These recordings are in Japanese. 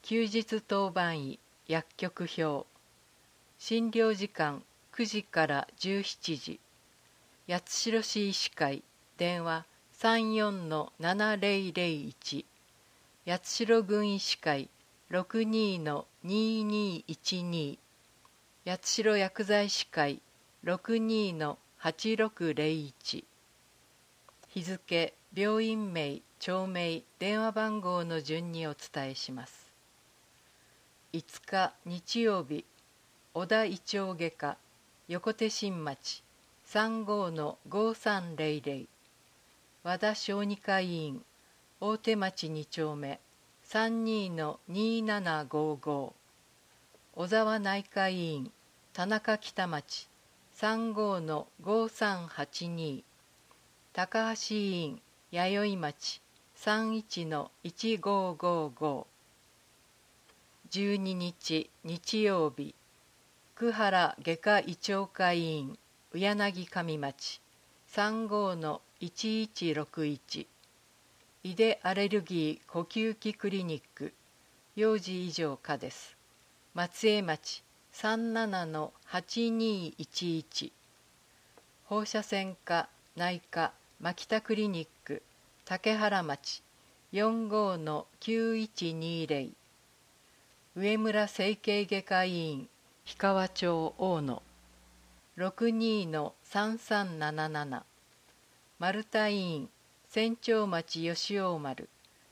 休日当番医薬局表診療時間9時から17時八代市医師会電話34-7001八代郡医師会62-2212八代薬剤師会62-8601日付、病院名、町名、電話番号の順にお伝えします。5日日曜日、小田胃腸外科、横手新町35-5300和田小児科医院、大手町2丁目32-2755小沢内科医院、田中北町35-5382高橋医院、弥生町31-1555 12日日曜日、久原外科胃腸科医院、宇柳上町35-1161井出アレルギー呼吸器クリニック幼児以上科です。松江町37-8211放射線科内科牧田クリニック竹原町45-9120上村整形外科医院氷川町大野62-3377丸太医院千丁町吉尾丸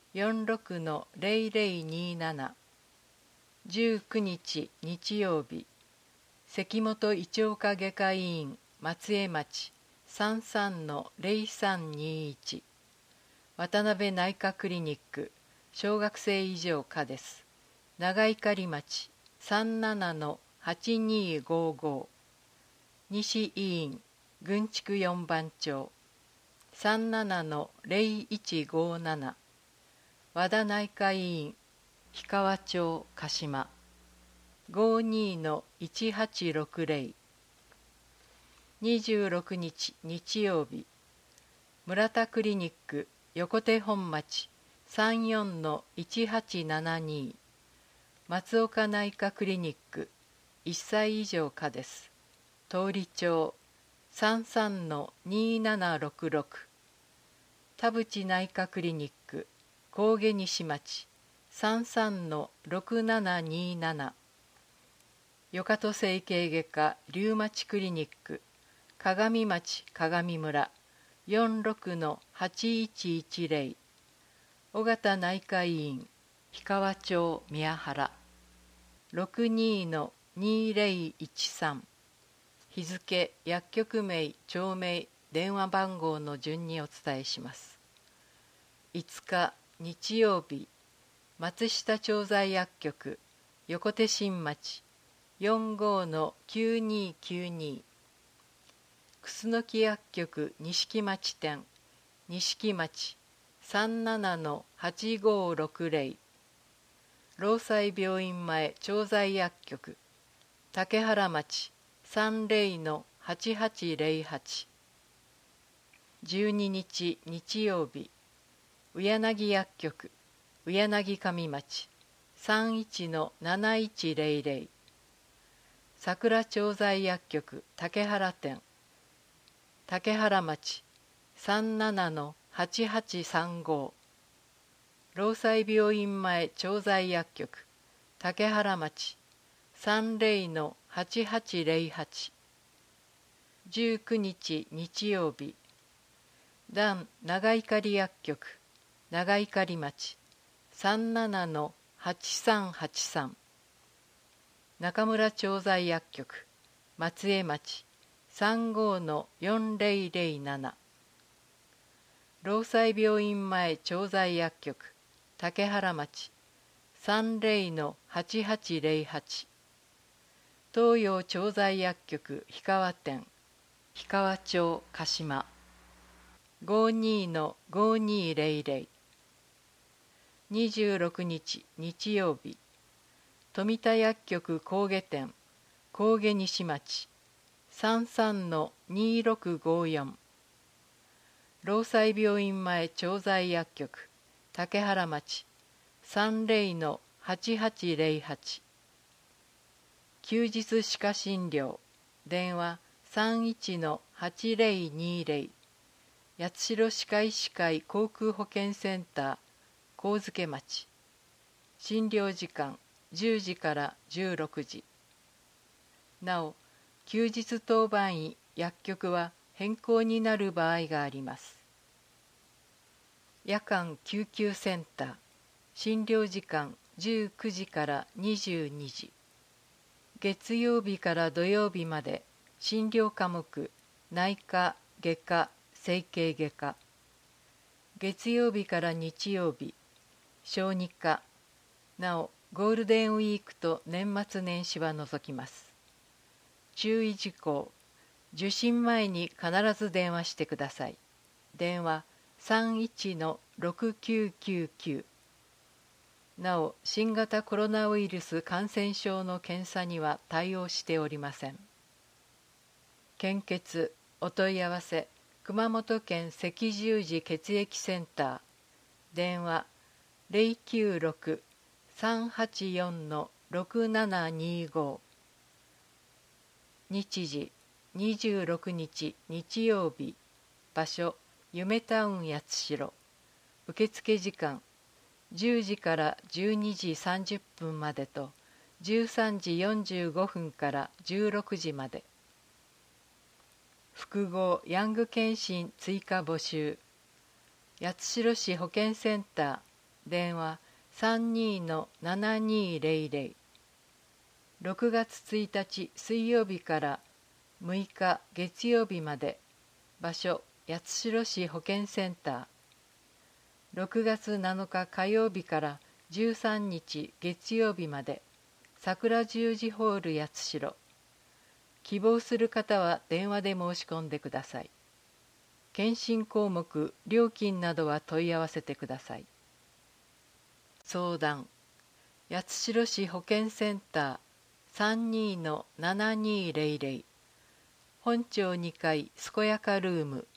46-0027 19日日曜日、関本胃腸科外科医院松江町33-0321渡辺内科クリニック小学生以上科です。長碇町37-8255西医院郡築4番町37-0157和田内科医院氷川町鹿島52-1860 26日日曜日、村田クリニック横手本町34-1872松岡内科クリニック1歳以上科です。通町33-2766田淵内科クリニック高下西町33-6727よかと整形外科龍町クリニック鏡町鏡村46-8110尾形内科医院氷川町宮原62-2013日付、薬局名、町名、電話番号の順にお伝えします。5日日曜日、松下調剤薬局横手新町45-9292楠木薬局錦町店錦町37-8560労災病院前調剤薬局竹原町30-8808 12日日曜日、宇柳薬局宇柳上町31-7100桜調剤薬局竹原店竹原町37-8835労災病院前調剤薬局竹原町30-8808 19日日曜日、段長碇薬局長碇町37-8383中村調剤薬局松江町35-4007労災病院前調剤薬局竹原町30-8808東洋調剤薬局氷川店氷川町鹿島52-5200 26日日曜日、富田薬局高下店高下西町33-2654労災病院前調剤薬局竹原町30-8808 8808。休日歯科診療電話31-8020。八代歯科医師会航空保健センター上野町。診療時間10時から16時。なお、休日当番医薬局は変更になる場合があります。夜間救急センター診療時間19時から22時。月曜日から土曜日まで診療科目内科、外科、整形外科。月曜日から日曜日小児科。なおゴールデンウィークと年末年始は除きます。注意事項。受診前に必ず電話してください。電話31-6999。なお、新型コロナウイルス感染症の検査には対応しておりません。献血お問い合わせ熊本県赤十字血液センター電話096-384-6725。日時26日日曜日。場所夢タウン八代。受付時間10時から12時30分までと13時45分から16時まで。複合ヤング検診追加募集。八代市保健センター電話32-7200。6月1日水曜日から6日月曜日まで。場所八代市保健センター。6月7日火曜日から13日月曜日まで。桜十字ホール八代。希望する方は電話で申し込んでください。検診項目、料金などは問い合わせてください。相談。八代市保健センター 32-7200。本町2階健やかルーム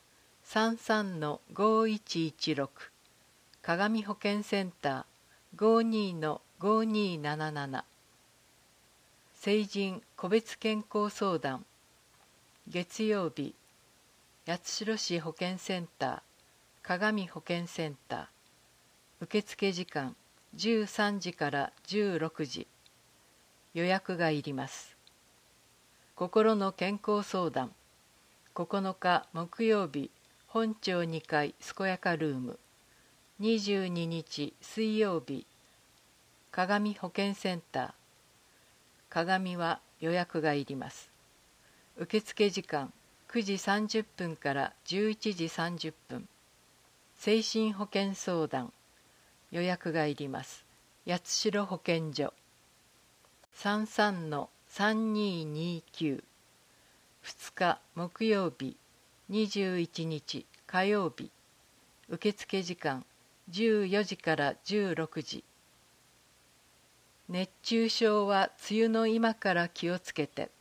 33-5116。鏡保健センター 52-5277。成人個別健康相談。月曜日八代市保健センター鏡保健センター。受付時間13時から16時。予約がいります。心の健康相談。9日木曜日本町2階健やかルーム。22日水曜日鏡保健センター。鏡は予約がいります。受付時間9時30分から11時30分。精神保健相談。予約がいります。八代保健所 33-3229。2日木曜日21日火曜日。受付時間14時から16時。熱中症は梅雨の今から気をつけて。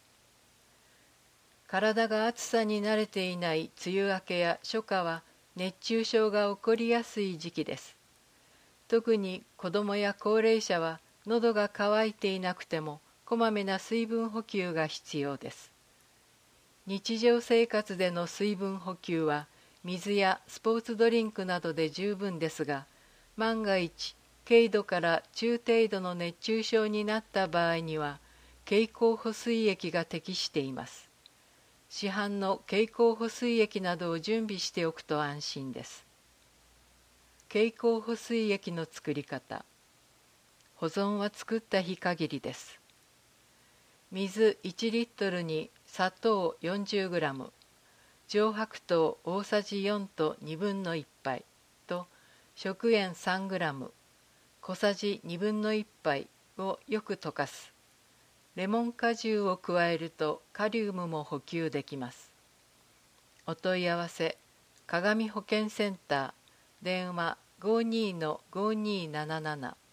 体が暑さに慣れていない梅雨明けや初夏は熱中症が起こりやすい時期です。特に子どもや高齢者は喉が渇いていなくてもこまめな水分補給が必要です。日常生活での水分補給は水やスポーツドリンクなどで十分ですが、万が一軽度から中程度の熱中症になった場合には経口補水液が適しています。市販の経口補水液などを準備しておくと安心です。経口補水液の作り方。保存は作った日限りです。水1リットルに砂糖 40g、上白糖大さじ4と1/2杯と食塩 3g、小さじ1/2杯をよく溶かす。レモン果汁を加えるとカリウムも補給できます。お問い合わせ鏡保健センター電話 52-5277